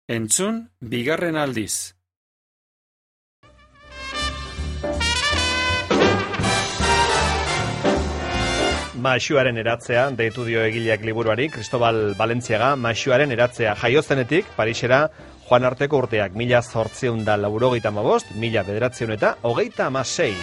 Entzun, bigarren aldiz. Maisuaren eratzea, deitu dio egileak liburuari, Cristobal Valentziaga, Maisuaren eratzea jaiozenetik, Parisera joan arteko urteak, 1885, 1936.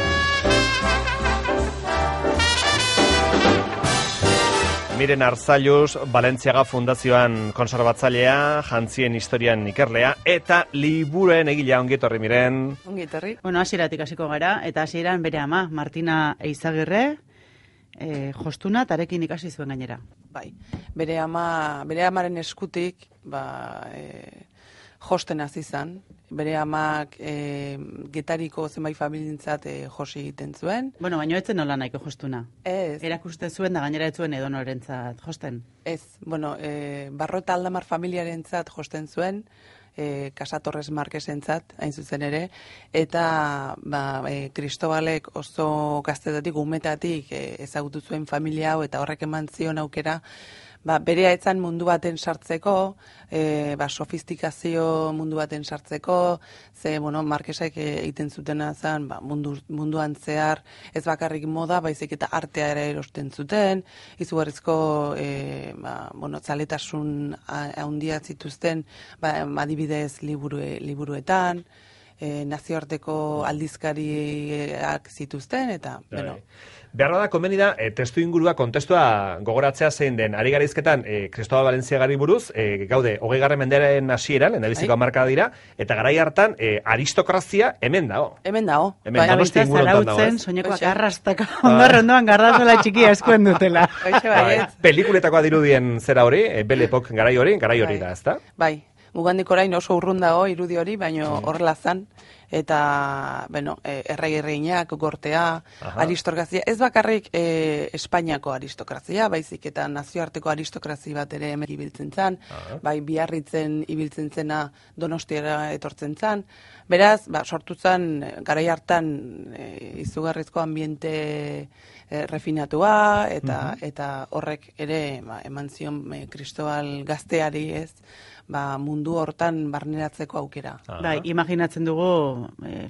Miren Arzalluz, Valentziaga Fundazioan konserbatzailea, jantzien historian ikerlea, eta liburuen egilea. Ongi etorri, Miren. Ongi etorri. Bueno, hasieratik hasiko gara, eta hasieran bere ama, Martina Eizagirre, jostuna tarekin ikasi zuen gainera. Bai, bere amaren eskutik, josten hasi izan. Bere amak Getariko zenbait familientzat josi egiten zuen. Bueno, baina etzen nola nahiko jostuna. Ez. Erakusten zuen da gainera etzuen edonorentzat josten. Ez, bueno, Barro eta Aldamar familiarentzat josten zuen, Casa Torres Marquesentzat, hain zuzen ere, eta Cristobalek oso gaztetatik, umetatik ezagutu zuen familia hau, eta horrek eman zion aukera, berea etzan mundu baten sartzeko, sofistikazio mundu baten sartzeko, Marquesek egiten zutena zen, munduan zehar, ez bakarrik moda, baizik eta artea ere erosten zuten, izugarrizko zaletasun handia zituzten, adibidez liburuetan, nazioarteko aldizkariak zituzten, eta, Beharra da, konbeni da, testu ingurua, kontestua gogoratzea zein den. Ari gara izketan, Cristobal Valentziagari buruz, gaude, 20. mendearen hasieran, lehendabiziko hamarkada dira, eta garai hartan, aristokrazia hemen dago. Hemen dago. Hemen Donosti inguruetan dago, ez? Soinekoak arrastaka, ondarrondoan gardazola txikia eskuen dutela. Pelikuletako dirudien zera hori, Belepok garai hori da, ezta? Bai, gugandik orain oso urrun dago irudi hori, baino horrela zan. Eta, errege-erreinak, gortea, aristokrazia, ez bakarrik Espainiako aristokrazia, baizik eta nazioarteko aristokrazia bat ere hemen ibiltzen zen, bai Biarritzen ibiltzen zena Donostiara etortzen zen. Beraz, sortu zen, garai hartan izugarrizko ambiente refinatua, eta horrek ere eman zion Cristobal gazteari, ez, mundu hortan barneratzeko aukera. Bai, imaginatzen dugu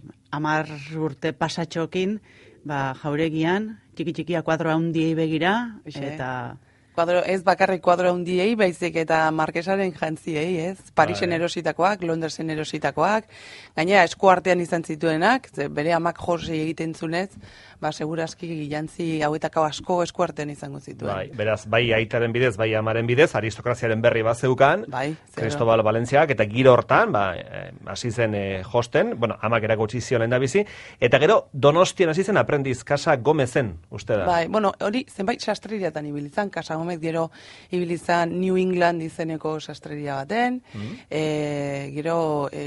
10 urte pasatxokin, jauregian, txiki-txikia kuadro handiei begira, eta... Ez bakarrik kuadro handiei, baizik eta Marquesaren jantziei, ez? Parisen erositakoak, Londresen erositakoak, gainera eskuartean izan zituenak, bere amak josi egiten zunez, segurazki jantzi hauetako asko eskuartean izango zituen. Bai, beraz, bai aitaren bidez, bai amaren bidez, aristokraziaren berri bat zeukan, Cristobal Valentziagak, eta giro hortan, hasi zen josten, amak erakutsi zion lehendabizi, eta gero Donostian hasi zen aprendiz, Casa Gomezen, uste da. Bai, hori zenbait sastreriatan ibilizan, Casa Gomez gero ibilizan New England izeneko sastreria baten, gero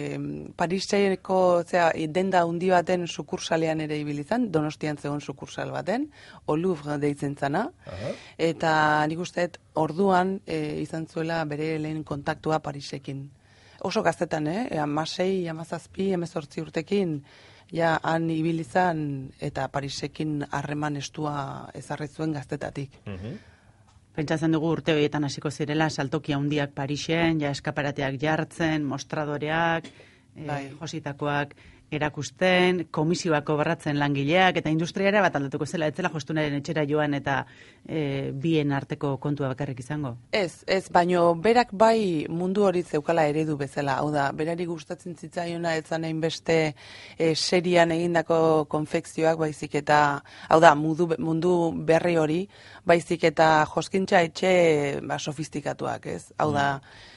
Pariseko denda hundi baten sukursalean ere ibilizan, Donostian zegoen sukursal baten, Louvre deitzen zana, eta nik usteet orduan izan zuela bere lehen kontaktua Parisekin. Oso gaztetan, 16, 17, 18 urtekin, han ibilizan eta Parisekin harreman estua ezarri zuen gaztetatik. Pentsatzen dugu urte horietan hasiko zirela, saltoki handiak Parisen, eskaparateak jartzen, mostradoreak, jositakoak erakusten, komisioak kobratzen langileak, eta industriara bat aldatuko zela, etzela jostunaren etxera joan eta bien arteko kontua bakarrik izango. Ez, baino berak bai mundu hori zeukala eredu bezala, hau da, berari gustatzen zitzaiona etzan hainbeste serian egindako konfekzioak, baizik eta, hau da, mundu berri hori, baizik eta joskintza etxe sofistikatuak, ez? Hau da,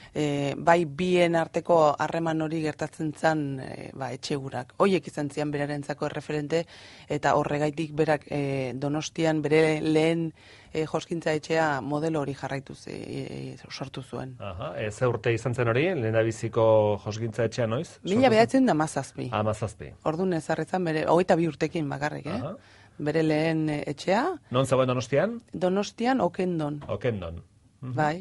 bai bien arteko harreman hori gertatzen zen etxegurak. Hoiek izan zian berarentzako erreferente, eta horregaitik berak Donostian bere lehen joskintza etxea modelo hori jarraitu sortu zuen. Ze urte izan zen hori, lehendabiziko joskintza etxea noiz? 1917. 17. Orduan ezarretzen bere, 22 urtekin bakarrik, bere lehen etxea. Non zegoen Donostian? Donostian, Okendon. Okendon. Bai,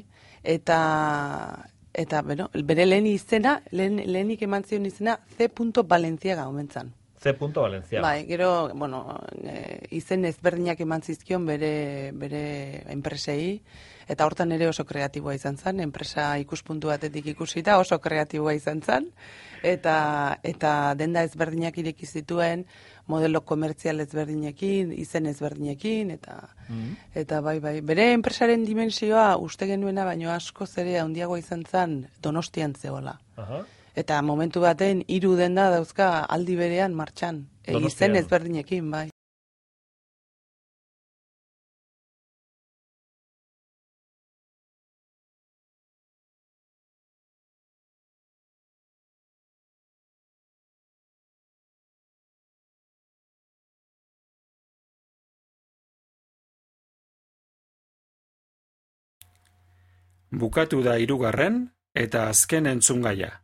eta bere lehen izena, lehenik eman zion izena, C. Valentziaga omentzan. C. Valencia. Bai, gero, bueno, izen ezberdinak eman zizkion bere enpresei, eta hortan ere oso kreatiboa izan zen, enpresa ikuspuntu batetik ikusita oso kreatiboa izan zen, eta denda ezberdinak ireki zituen, modelo komertzial ezberdinekin, izen ezberdinekin, eta bai, bere enpresaren dimensioa uste genuena, baino askoz ere handiagoa izan zen Donostian zegoela. Eta momentu baten 3 denda dauzka aldi berean martxan, izen ezberdinekin, bai. Bukatu da 3. eta azken entzungaia.